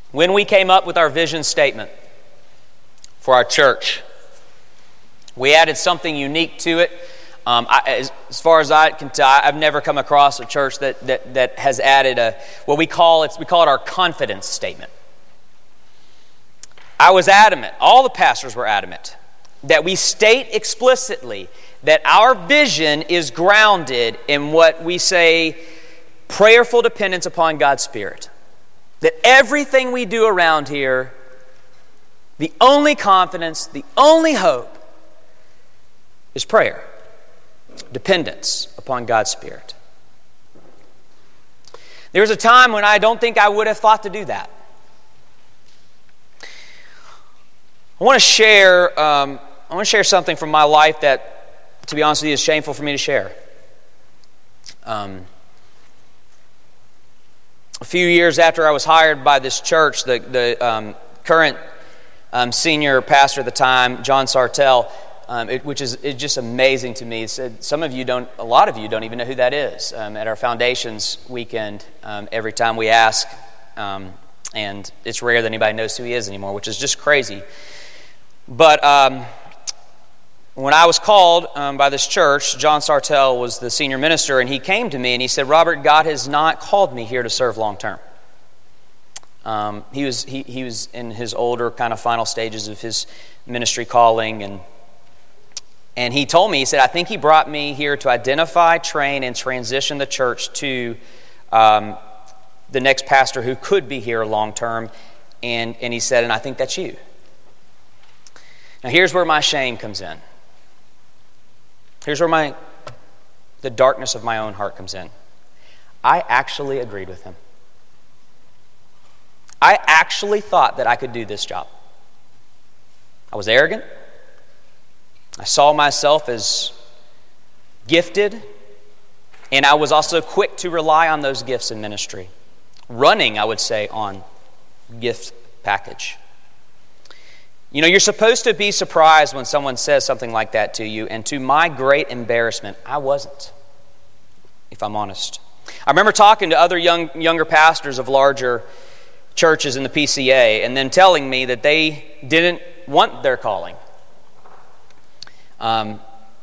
When we came up with our vision statement for our church, we added something unique to it. As far as I can tell, I've never come across a church that has added what we call it our confidence statement. I was adamant, all the pastors were adamant, that we state explicitly that our vision is grounded in what we say prayerful dependence upon God's Spirit. That everything we do around here, the only confidence, the only hope is prayer. Dependence upon God's Spirit. There was a time when I don't think I would have thought to do that. I want to share something from my life that, to be honest with you, is shameful for me to share. A few years after I was hired by this church, the current senior pastor at the time, John Sartell, which is just amazing to me. A lot of you don't even know who that is. At our Foundations weekend, every time we ask, and it's rare that anybody knows who he is anymore, which is just crazy. But when I was called by this church, John Sartell was the senior minister, and he came to me and he said, "Robert, God has not called me here to serve long term." He was in his older kind of final stages of his ministry calling, and he told me, he said, "I think he brought me here to identify, train, and transition the church to the next pastor who could be here long term." And he said, "And I think that's you." Now here's where my shame comes in. Here's where the darkness of my own heart comes in. I actually agreed with him. I actually thought that I could do this job. I was arrogant. I saw myself as gifted, and I was also quick to rely on those gifts in ministry. Running, I would say, on gift package. You know, you're supposed to be surprised when someone says something like that to you, and to my great embarrassment, I wasn't, if I'm honest. I remember talking to other younger pastors of larger churches in the PCA, and then telling me that they didn't want their calling. They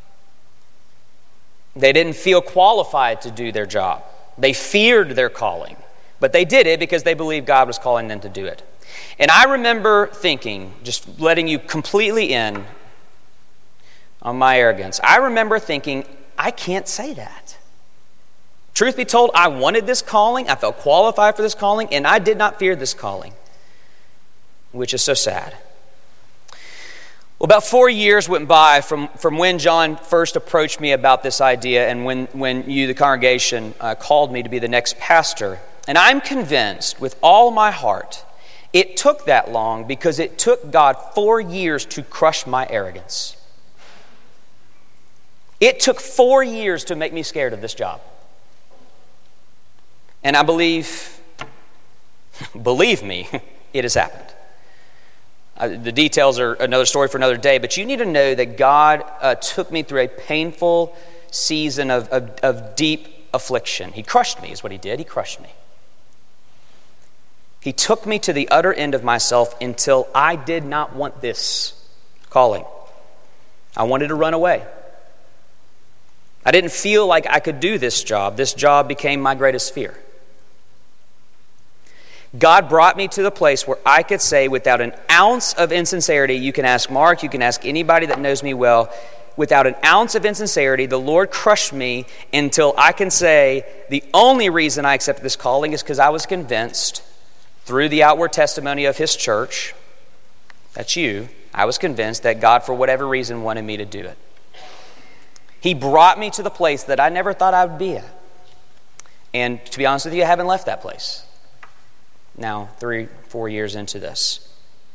didn't feel qualified to do their job. They feared their calling, but they did it because they believed God was calling them to do it. And I remember thinking, just letting you completely in on my arrogance, I remember thinking, I can't say that. Truth be told, I wanted this calling, I felt qualified for this calling, and I did not fear this calling, which is so sad. Well, about 4 years went by from when John first approached me about this idea, and when you, the congregation, called me to be the next pastor. And I'm convinced with all my heart it took that long because it took God 4 years to crush my arrogance. It took 4 years to make me scared of this job. And I believe me, it has happened. The details are another story for another day, but you need to know that God took me through a painful season of deep affliction. He crushed me, is what he did. He crushed me. He took me to the utter end of myself until I did not want this calling. I wanted to run away. I didn't feel like I could do this job. This job became my greatest fear. God brought me to the place where I could say without an ounce of insincerity, you can ask Mark, you can ask anybody that knows me well, without an ounce of insincerity, the Lord crushed me until I can say the only reason I accepted this calling is because I was convinced through the outward testimony of his church, that's you, I was convinced that God, for whatever reason, wanted me to do it. He brought me to the place that I never thought I would be at. And to be honest with you, I haven't left that place. Now, 3-4 years into this.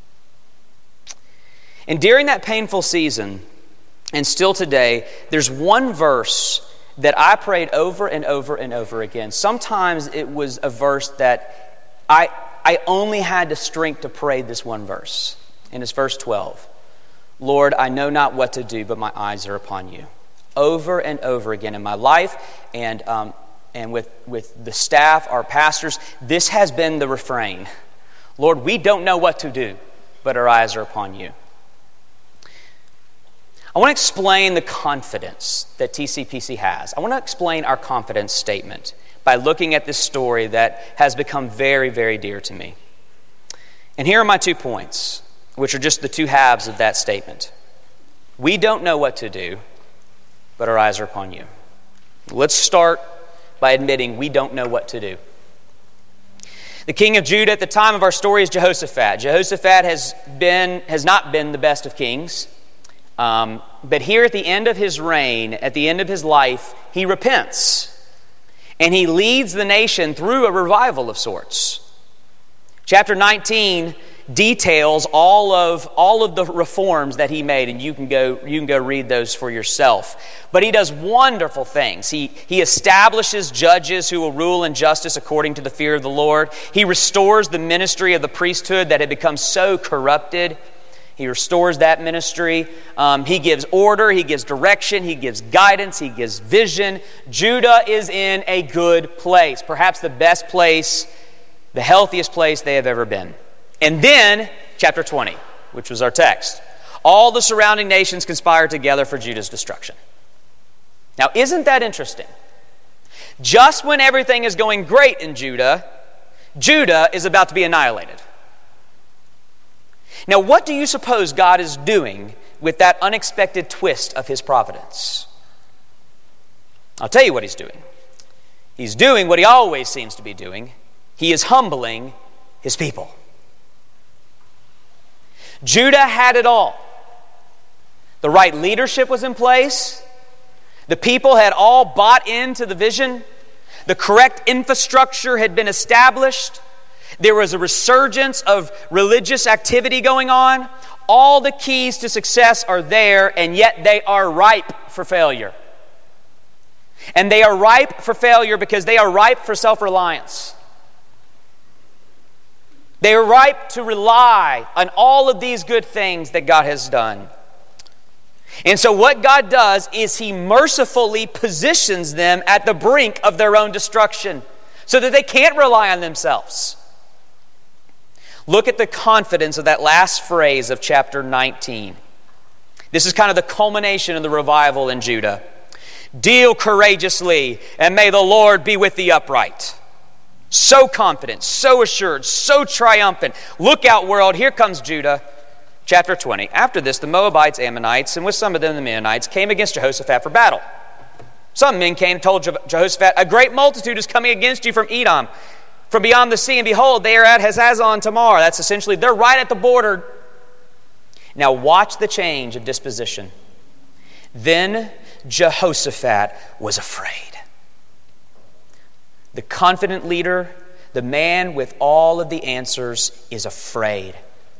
And during that painful season, and still today, there's one verse that I prayed over and over and over again. Sometimes it was a verse that I only had the strength to pray this one verse. And it's verse 12. Lord, I know not what to do, but my eyes are upon you. Over and over again in my life and with the staff, our pastors, this has been the refrain. Lord, we don't know what to do, but our eyes are upon you. I want to explain the confidence that TCPC has. I want to explain our confidence statement by looking at this story that has become very, very dear to me. And here are my 2 points, which are just the 2 halves of that statement. We don't know what to do, but our eyes are upon you. Let's start by admitting we don't know what to do. The king of Judah at the time of our story is Jehoshaphat. Jehoshaphat has not been the best of kings. But here at the end of his reign, at the end of his life, he repents. And he leads the nation through a revival of sorts. Chapter 19 details all of the reforms that he made, and you can go read those for yourself. But he does wonderful things. He establishes judges who will rule in justice according to the fear of the Lord. He restores the ministry of the priesthood that had become so corrupted. He restores that ministry. He gives order. He gives direction. He gives guidance. He gives vision. Judah is in a good place. Perhaps the best place, the healthiest place they have ever been. And then, chapter 20, which was our text. All the surrounding nations conspire together for Judah's destruction. Now, isn't that interesting? Just when everything is going great in Judah, Judah is about to be annihilated. Now, what do you suppose God is doing with that unexpected twist of his providence? I'll tell you what he's doing. He's doing what he always seems to be doing. He is humbling his people. Judah had it all. The right leadership was in place. The people had all bought into the vision. The correct infrastructure had been established. There was a resurgence of religious activity going on. All the keys to success are there, and yet they are ripe for failure. And they are ripe for failure because they are ripe for self-reliance. They are ripe to rely on all of these good things that God has done. And so what God does is he mercifully positions them at the brink of their own destruction so that they can't rely on themselves. Look at the confidence of that last phrase of chapter 19. This is kind of the culmination of the revival in Judah. Deal courageously, and may the Lord be with the upright. So confident, so assured, so triumphant. Look out, world, here comes Judah. Chapter 20. After this, the Moabites, Ammonites, and with some of them the Midianites, came against Jehoshaphat for battle. Some men came and told Jehoshaphat, a great multitude is coming against you from Edom, from beyond the sea, and behold, they are at Hazazon Tamar. That's essentially, they're right at the border. Now watch the change of disposition. Then Jehoshaphat was afraid. The confident leader, the man with all of the answers, is afraid.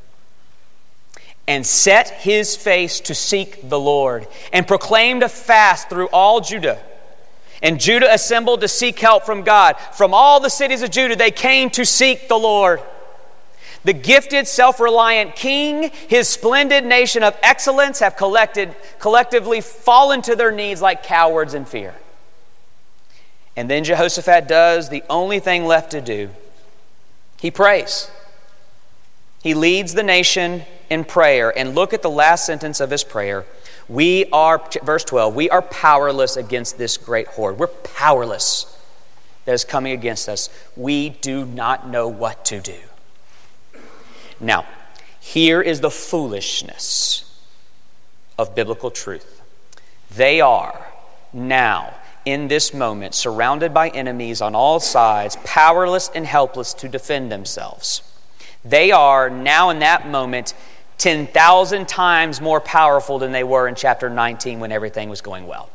And set his face to seek the Lord, and proclaimed a fast through all Judah. And Judah assembled to seek help from God. From all the cities of Judah, they came to seek the Lord. The gifted, self-reliant king, his splendid nation of excellence have collectively fallen to their knees like cowards in fear. And then Jehoshaphat does the only thing left to do. He prays. He leads the nation in prayer. And look at the last sentence of his prayer. Verse 12, we are powerless against this great horde. We're powerless that is coming against us. We do not know what to do. Now, here is the foolishness of biblical truth. They are now, in this moment, surrounded by enemies on all sides, powerless and helpless to defend themselves. They are now in that moment 10,000 times more powerful than they were in chapter 19 when everything was going well.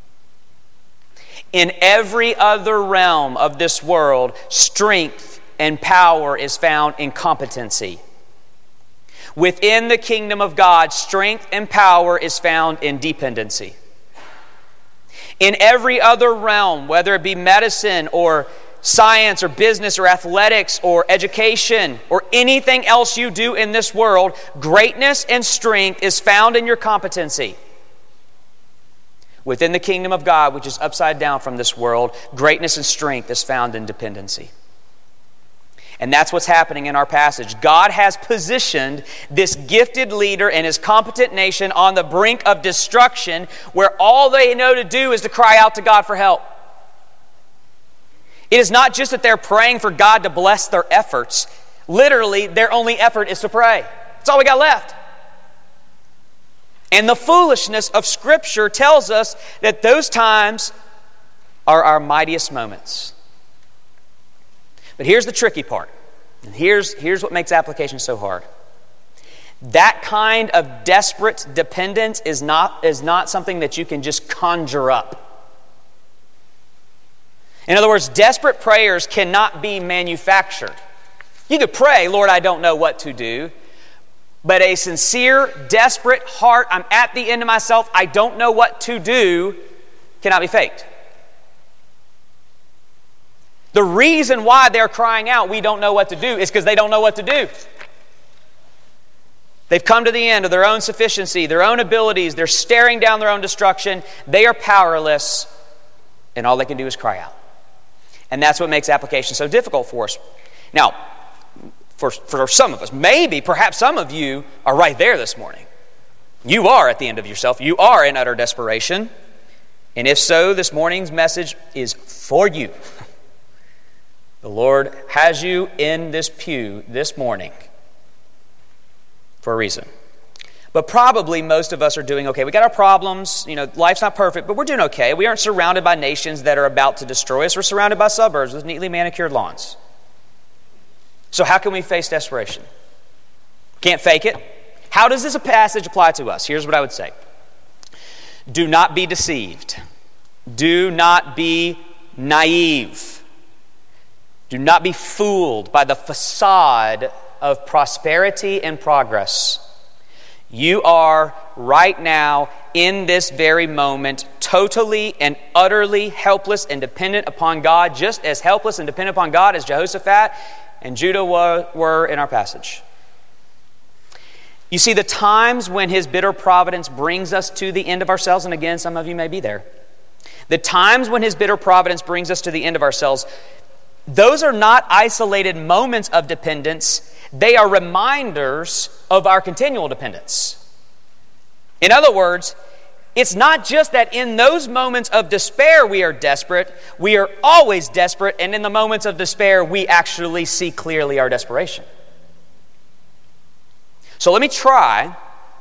In every other realm of this world, strength and power is found in competency. Within the kingdom of God, strength and power is found in dependency. In every other realm, whether it be medicine or science or business or athletics or education or anything else you do in this world, greatness and strength is found in your competency. Within the kingdom of God, which is upside down from this world, greatness and strength is found in dependency. And that's what's happening in our passage. God has positioned this gifted leader and his competent nation on the brink of destruction, where all they know to do is to cry out to God for help. It is not just that they're praying for God to bless their efforts. Literally, their only effort is to pray. That's all we got left. And the foolishness of Scripture tells us that those times are our mightiest moments. But here's the tricky part. And here's what makes application so hard. That kind of desperate dependence is not something that you can just conjure up. In other words, desperate prayers cannot be manufactured. You could pray, Lord, I don't know what to do. But a sincere, desperate heart, I'm at the end of myself, I don't know what to do, cannot be faked. The reason why they're crying out, we don't know what to do, is because they don't know what to do. They've come to the end of their own sufficiency, their own abilities. They're staring down their own destruction. They are powerless, and all they can do is cry out. And that's what makes application so difficult for us. Now, for some of us, perhaps some of you are right there this morning. You are at the end of yourself. You are in utter desperation. And if so, this morning's message is for you. The Lord has you in this pew this morning for a reason. But probably most of us are doing okay. We got our problems. Life's not perfect, but we're doing okay. We aren't surrounded by nations that are about to destroy us. We're surrounded by suburbs with neatly manicured lawns. So how can we face desperation? Can't fake it. How does this passage apply to us? Here's what I would say. Do not be deceived. Do not be naive. Do not be fooled by the facade of prosperity and progress. You are right now, in this very moment, totally and utterly helpless and dependent upon God, just as helpless and dependent upon God as Jehoshaphat and Judah were in our passage. You see, the times when his bitter providence brings us to the end of ourselves, and again, some of you may be there. The times when his bitter providence brings us to the end of ourselves, those are not isolated moments of dependence. They are reminders of our continual dependence. In other words, it's not just that in those moments of despair we are desperate. We are always desperate, and in the moments of despair we actually see clearly our desperation. So let me try,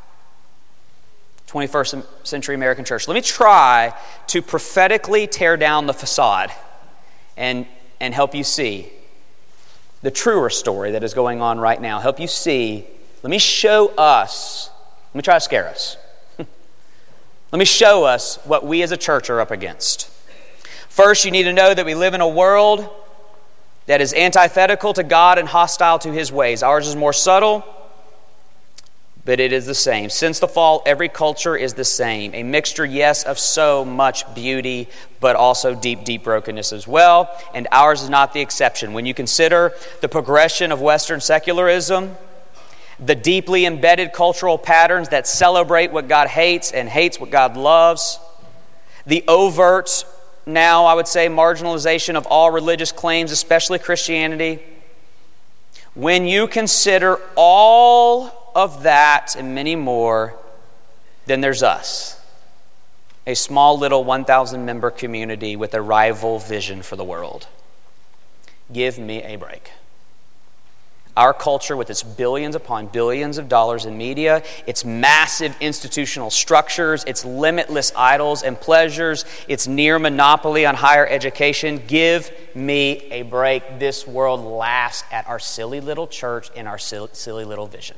21st century American church, let me try to prophetically tear down the facade and help you see the truer story that is going on right now. Help you see, let me show us, let me try to scare us. Let me show us what we as a church are up against. First, you need to know that we live in a world that is antithetical to God and hostile to his ways. Ours is more subtle, but it is the same. Since the fall, every culture is the same. A mixture, yes, of so much beauty, but also deep, deep brokenness as well. And ours is not the exception. When you consider the progression of Western secularism, the deeply embedded cultural patterns that celebrate what God hates and hates what God loves, the overt, now I would say, marginalization of all religious claims, especially Christianity. When you consider all of that and many more, then there's us, a small little 1,000 member community with a rival vision for the world. Give me a break. Our culture, with its billions upon billions of dollars in media, its massive institutional structures, its limitless idols and pleasures, its near monopoly on higher education, give me a break. This world laughs at our silly little church and our silly little vision.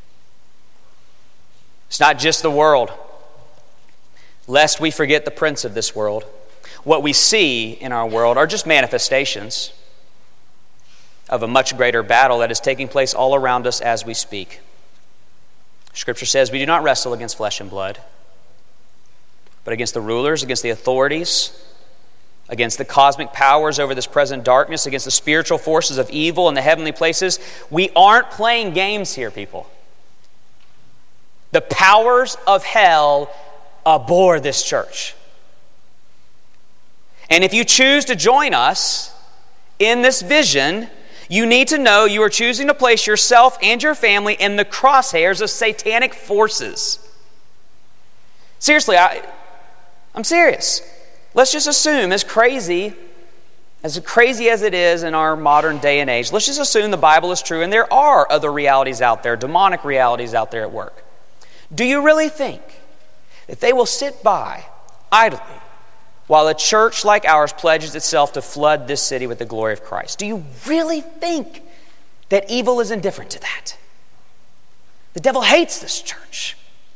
It's not just the world. Lest we forget the prince of this world. What we see in our world are just manifestations of a much greater battle that is taking place all around us as we speak. Scripture says we do not wrestle against flesh and blood, but against the rulers, against the authorities, against the cosmic powers over this present darkness, against the spiritual forces of evil in the heavenly places. We aren't playing games here, people. The powers of hell abhor this church. And if you choose to join us in this vision, You need to know you are choosing to place yourself and your family in the crosshairs of satanic forces. Seriously, I'm serious. Let's just assume, as crazy as it is in our modern day and age, let's just assume the Bible is true and there are other realities out there, demonic realities out there at work. Do you really think that they will sit by idly while a church like ours pledges itself to flood this city with the glory of Christ? Do you really think that evil is indifferent to that? The devil hates this church.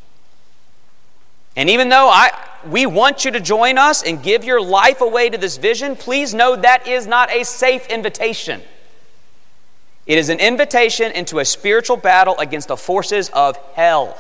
And even though we want you to join us and give your life away to this vision, please know that is not a safe invitation. It is an invitation into a spiritual battle against the forces of hell.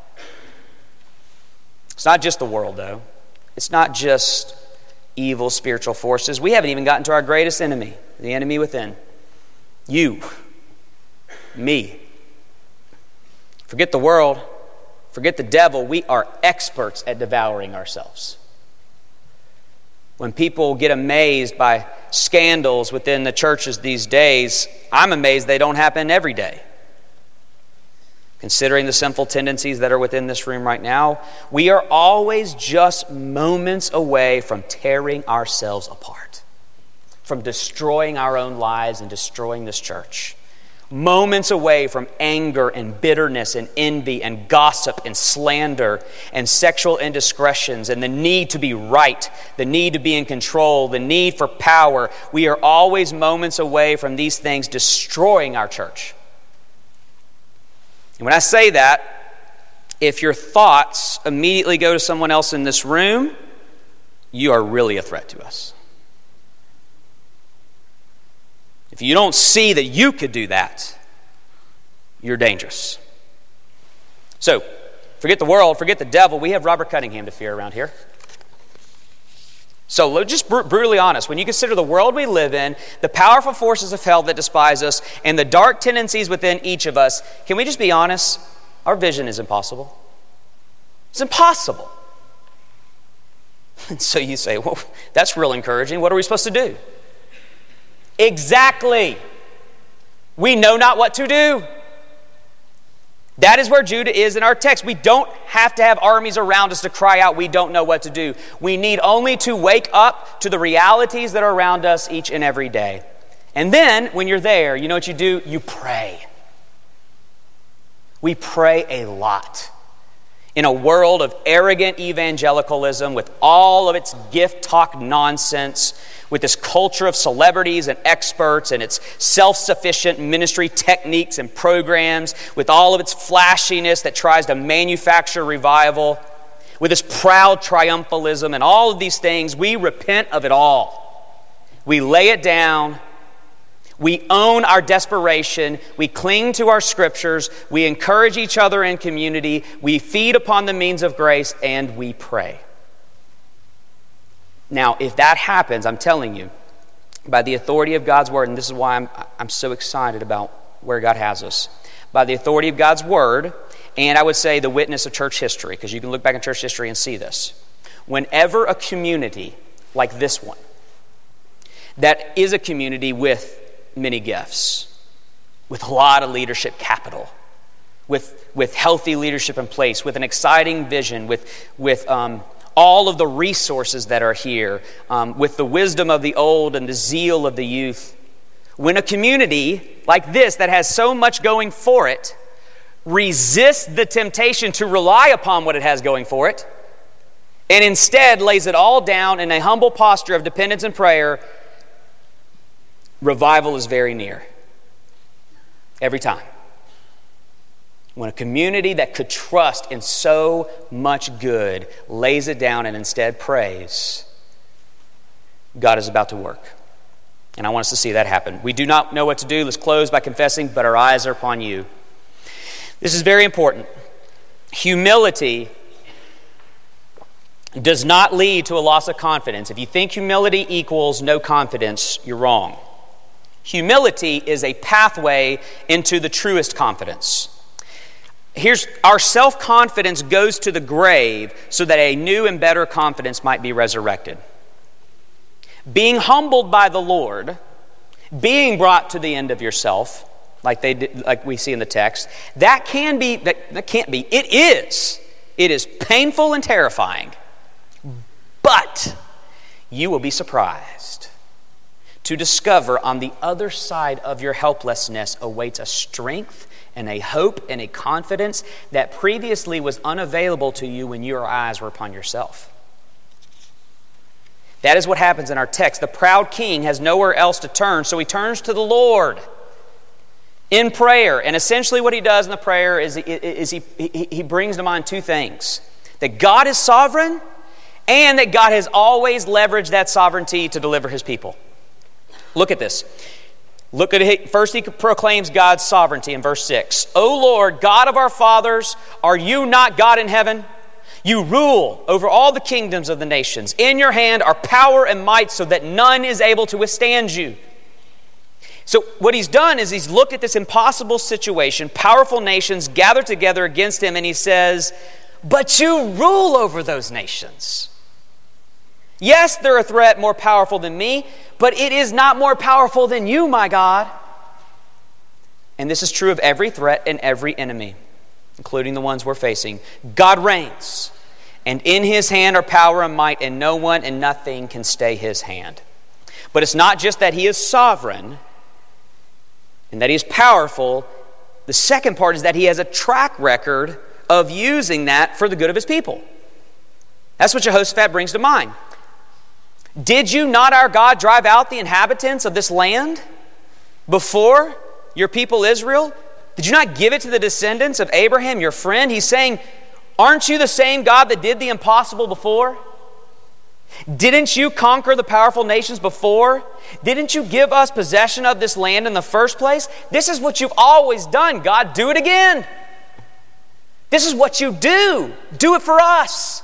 It's not just the world, though. It's not just evil spiritual forces. We haven't even gotten to our greatest enemy, the enemy within. You, me. Forget the world. Forget the devil. We are experts at devouring ourselves. When people get amazed by scandals within the churches these days, I'm amazed they don't happen every day. Considering the sinful tendencies that are within this room right now, we are always just moments away from tearing ourselves apart, from destroying our own lives and destroying this church. Moments away from anger and bitterness and envy and gossip and slander and sexual indiscretions and the need to be right, the need to be in control, the need for power. We are always moments away from these things destroying our church. And when I say that, if your thoughts immediately go to someone else in this room, you are really a threat to us. If you don't see that you could do that, you're dangerous. So, forget the world, forget the devil. We have Robert Cunningham to fear around here. So, let's just brutally honest. When you consider the world we live in, the powerful forces of hell that despise us, and the dark tendencies within each of us, can we just be honest? Our vision is impossible. It's impossible. And so you say, well, that's real encouraging. What are we supposed to do? Exactly. We know not what to do. That is where Judah is in our text. We don't have to have armies around us to cry out, we don't know what to do. We need only to wake up to the realities that are around us each and every day. And then, when you're there, you know what you do? You pray. We pray a lot. In a world of arrogant evangelicalism, with all of its gift talk nonsense, with this culture of celebrities and experts and its self-sufficient ministry techniques and programs, with all of its flashiness that tries to manufacture revival, with this proud triumphalism and all of these things, we repent of it all. We lay it down. We own our desperation. We cling to our scriptures. We encourage each other in community. We feed upon the means of grace, and we pray. Now, if that happens, I'm telling you, by the authority of God's word, and this is why I'm so excited about where God has us, by the authority of God's word, and I would say the witness of church history, because you can look back in church history and see this. Whenever a community like this one, that is a community with many gifts, with a lot of leadership capital, with healthy leadership in place, with an exciting vision, with all of the resources that are here, with the wisdom of the old and the zeal of the youth. When a community like this that has so much going for it resists the temptation to rely upon what it has going for it, and instead lays it all down in a humble posture of dependence and prayer, revival is very near. Every time. When a community that could trust in so much good lays it down and instead prays, God is about to work. And I want us to see that happen. We do not know what to do. Let's close by confessing, but our eyes are upon you. This is very important. Humility does not lead to a loss of confidence. If you think humility equals no confidence, you're wrong. Humility is a pathway into the truest confidence. Here's our self-confidence goes to the grave so that a new and better confidence might be resurrected. Being humbled by the Lord being brought to the end of yourself, like we see in the text, that can't be, it is. It is painful and terrifying. But you will be surprised to discover on the other side of your helplessness awaits a strength and a hope and a confidence that previously was unavailable to you when your eyes were upon yourself. That is what happens in our text. The proud king has nowhere else to turn, so he turns to the Lord in prayer. And essentially what he does in the prayer is he brings to mind two things: that God is sovereign and that God has always leveraged that sovereignty to deliver his people. Look at this. Look at it. First, he proclaims God's sovereignty in verse 6. O Lord, God of our fathers, are you not God in heaven? You rule over all the kingdoms of the nations. In your hand are power and might, so that none is able to withstand you. So what he's done is he's looked at this impossible situation, powerful nations gathered together against him, and he says, but you rule over those nations. Yes, they're a threat more powerful than me, but it is not more powerful than you, my God. And this is true of every threat and every enemy, including the ones we're facing. God reigns, and in his hand are power and might, and no one and nothing can stay his hand. But it's not just that he is sovereign and that he is powerful. The second part is that he has a track record of using that for the good of his people. That's what Jehoshaphat brings to mind. Did you not, our God, drive out the inhabitants of this land before your people Israel? Did you not give it to the descendants of Abraham, your friend? He's saying, aren't you the same God that did the impossible before? Didn't you conquer the powerful nations before? Didn't you give us possession of this land in the first place? This is what you've always done, God. Do it again. This is what you do. Do it for us.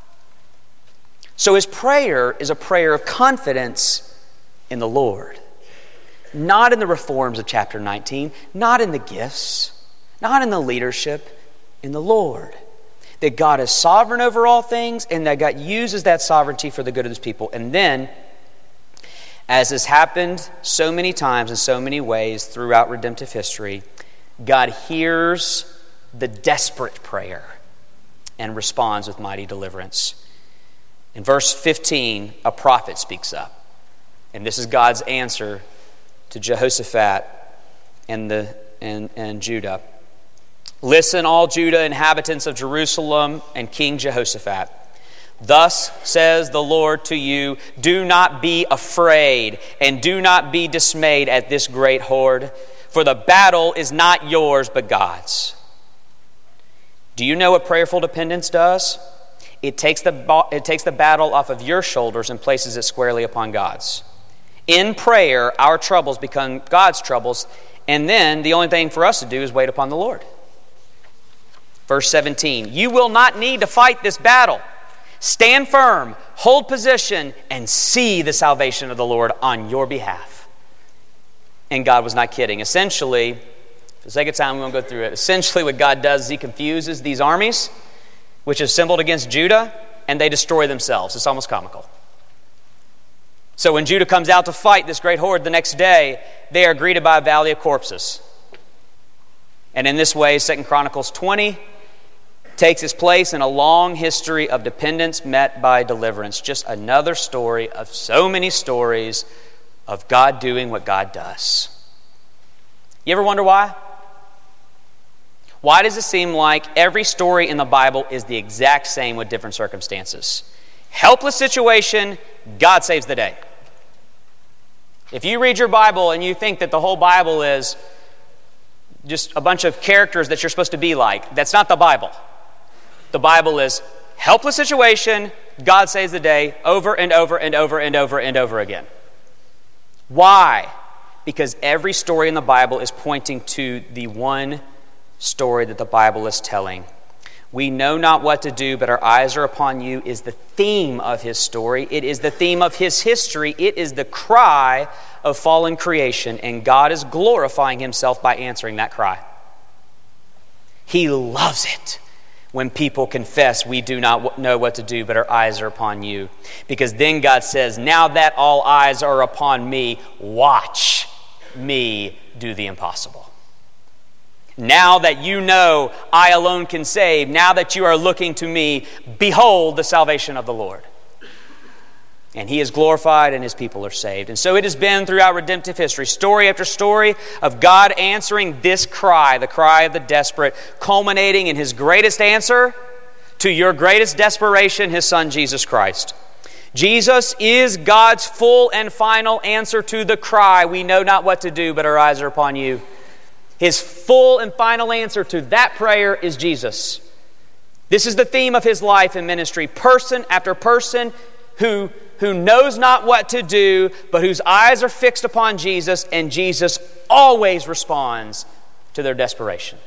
So his prayer is a prayer of confidence in the Lord. Not in the reforms of chapter 19, not in the gifts, not in the leadership, in the Lord. That God is sovereign over all things and that God uses that sovereignty for the good of his people. And then, as has happened so many times in so many ways throughout redemptive history, God hears the desperate prayer and responds with mighty deliverance. In verse 15, a prophet speaks up. And this is God's answer to Jehoshaphat and Judah. Listen, all Judah, inhabitants of Jerusalem, and King Jehoshaphat. Thus says the Lord to you, do not be afraid and do not be dismayed at this great horde, for the battle is not yours but God's. Do you know what prayerful dependence does? It takes the battle off of your shoulders and places it squarely upon God's. In prayer, our troubles become God's troubles, and then the only thing for us to do is wait upon the Lord. Verse 17, you will not need to fight this battle. Stand firm, hold position, and see the salvation of the Lord on your behalf. And God was not kidding. Essentially, for the sake of time, we won't go through it. Essentially, what God does is he confuses these armies, which is assembled against Judah, and they destroy themselves. It's almost comical. So when Judah comes out to fight this great horde the next day, they are greeted by a valley of corpses. And in this way, 2 Chronicles 20 takes its place in a long history of dependence met by deliverance. Just another story of so many stories of God doing what God does. You ever wonder why? Why does it seem like every story in the Bible is the exact same with different circumstances? Helpless situation, God saves the day. If you read your Bible and you think that the whole Bible is just a bunch of characters that you're supposed to be like, that's not the Bible. The Bible is helpless situation, God saves the day, over and over and over and over and over again. Why? Because every story in the Bible is pointing to the one story that the Bible is telling. We know not what to do, but our eyes are upon you is the theme of his story. It is the theme of his history. It is the cry of fallen creation, and God is glorifying himself by answering that cry. He loves it when people confess, we do not know what to do, but our eyes are upon you. Because then God says, now that all eyes are upon me, watch me do the impossible. Now that you know I alone can save, now that you are looking to me, behold the salvation of the Lord. And he is glorified and his people are saved. And so it has been throughout redemptive history, story after story of God answering this cry, the cry of the desperate, culminating in his greatest answer to your greatest desperation, his Son, Jesus Christ. Jesus is God's full and final answer to the cry, we know not what to do, but our eyes are upon you. His full and final answer to that prayer is Jesus. This is the theme of his life and ministry. Person after person who knows not what to do, but whose eyes are fixed upon Jesus, and Jesus always responds to their desperation.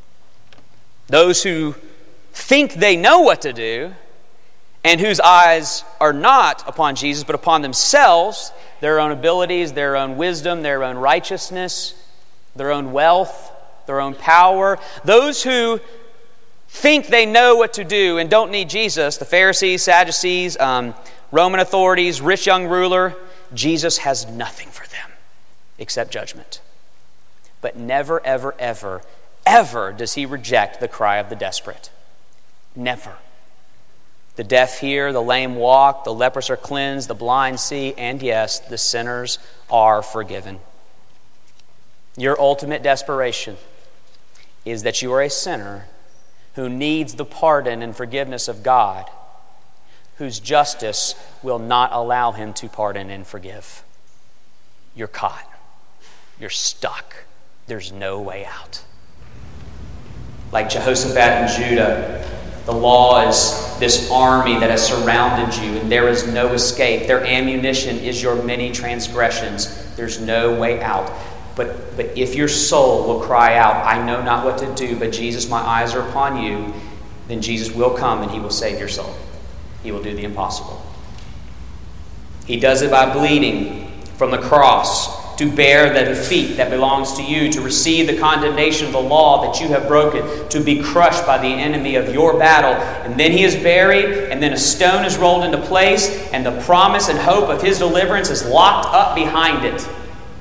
Those who think they know what to do, and whose eyes are not upon Jesus, but upon themselves, their own abilities, their own wisdom, their own righteousness, their own wealth, their own power. Those who think they know what to do and don't need Jesus, the Pharisees, Sadducees, Roman authorities, rich young ruler, Jesus has nothing for them except judgment. But never, ever, ever, ever does he reject the cry of the desperate. Never. The deaf hear, the lame walk, the lepers are cleansed, the blind see, and yes, the sinners are forgiven. Your ultimate desperation is that you are a sinner who needs the pardon and forgiveness of God, whose justice will not allow him to pardon and forgive. You're caught. You're stuck. There's no way out. Like Jehoshaphat and Judah, the law is this army that has surrounded you, and there is no escape. Their ammunition is your many transgressions. There's no way out. But if your soul will cry out, I know not what to do, but Jesus, my eyes are upon you, then Jesus will come and he will save your soul. He will do the impossible. He does it by bleeding from the cross to bear the defeat that belongs to you, to receive the condemnation of the law that you have broken, to be crushed by the enemy of your battle. And then he is buried, and then a stone is rolled into place, and the promise and hope of his deliverance is locked up behind it.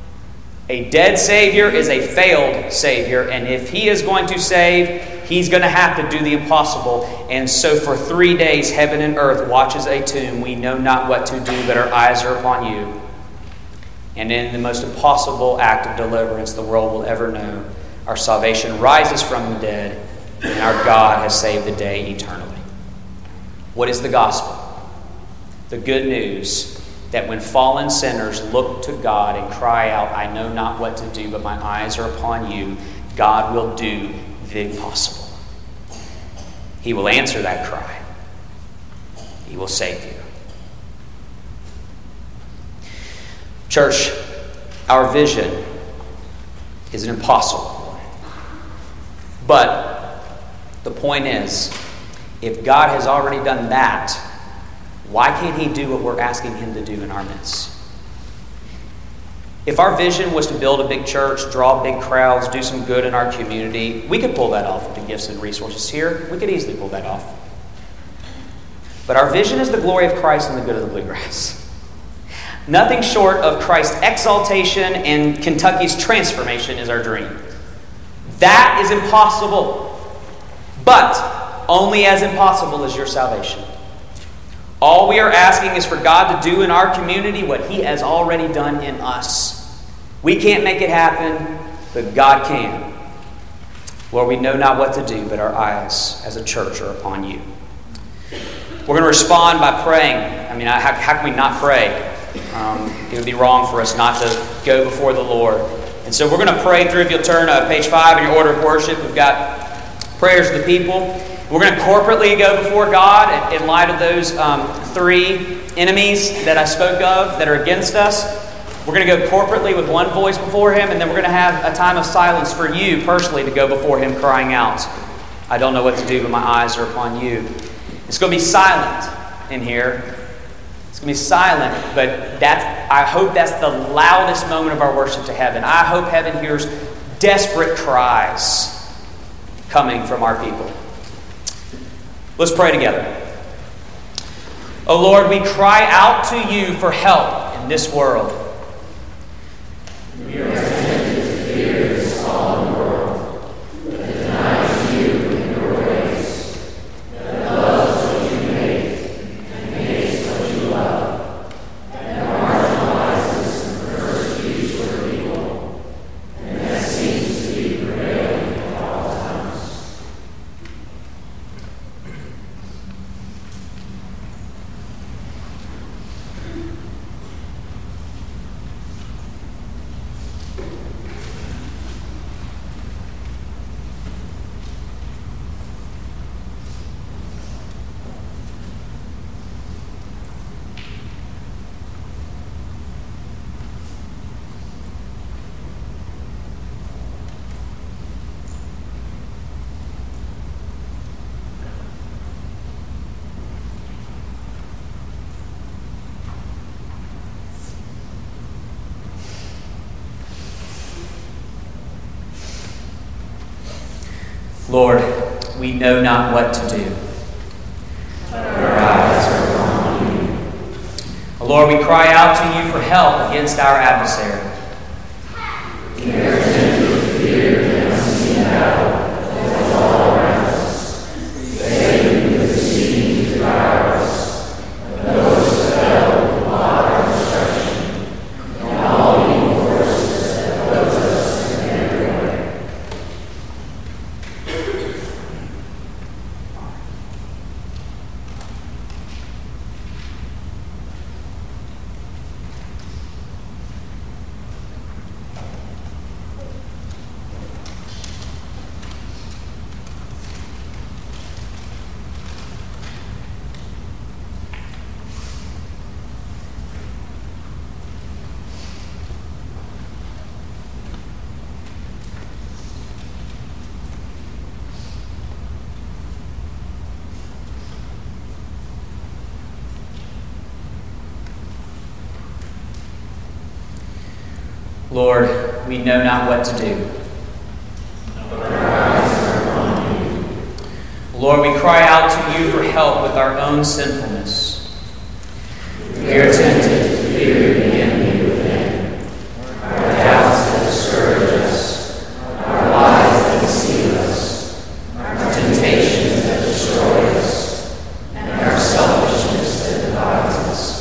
A dead Savior is a failed Savior, and if he is going to save, he's going to have to do the impossible. And so for 3 days, heaven and earth watches a tomb. We know not what to do, but our eyes are upon you. And in the most impossible act of deliverance the world will ever know, our salvation rises from the dead, and our God has saved the day eternally. What is the gospel? The good news that when fallen sinners look to God and cry out, I know not what to do, but my eyes are upon you, God will do the impossible. He will answer that cry. He will save you. Church, our vision is an impossible one. But the point is, if God has already done that, why can't he do what we're asking him to do in our midst? If our vision was to build a big church, draw big crowds, do some good in our community, we could pull that off with the gifts and resources here. We could easily pull that off. But our vision is the glory of Christ and the good of the bluegrass. Nothing short of Christ's exaltation and Kentucky's transformation is our dream. That is impossible. But only as impossible as your salvation. All we are asking is for God to do in our community what he has already done in us. We can't make it happen, but God can. Lord, we know not what to do, but our eyes as a church are upon you. We're going to respond by praying. How can we not pray? It would be wrong for us not to go before the Lord. And so we're going to pray through. If you'll turn to page 5 in your order of worship, we've got prayers of the people. We're going to corporately go before God in light of those 3 enemies that I spoke of that are against us. We're going to go corporately with one voice before him, and then we're going to have a time of silence for you personally to go before him crying out, I don't know what to do, but my eyes are upon you. It's going to be silent in here. It's going to be silent, but I hope that's the loudest moment of our worship to heaven. I hope heaven hears desperate cries coming from our people. Let's pray together. Oh Lord, we cry out to you for help in this world. We are Lord, we know not what to do. Our eyes are on you. Lord, we cry out to you for help against our adversary. We are tempted with fear and unseen battle that's all around us. Satan is seeking to devour us, but those who fell will plot our destruction, and all evil forces that oppose us in every way. Lord, we know not what to do. Lord, we cry out to you for help with our own sinfulness. We are tempted to fear the enemy within, our doubts that discourage us, our lies that deceive us, our temptations that destroy us, and our selfishness that divides us.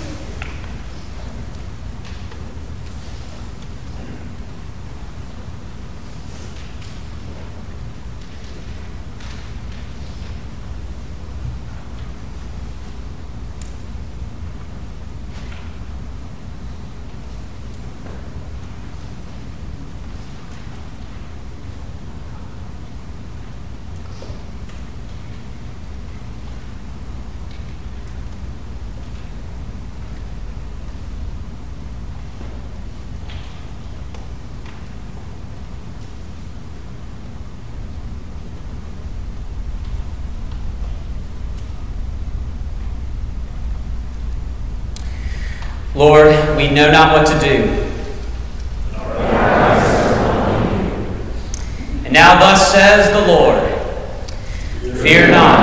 Lord, we know not what to do. And now thus says the Lord, fear not,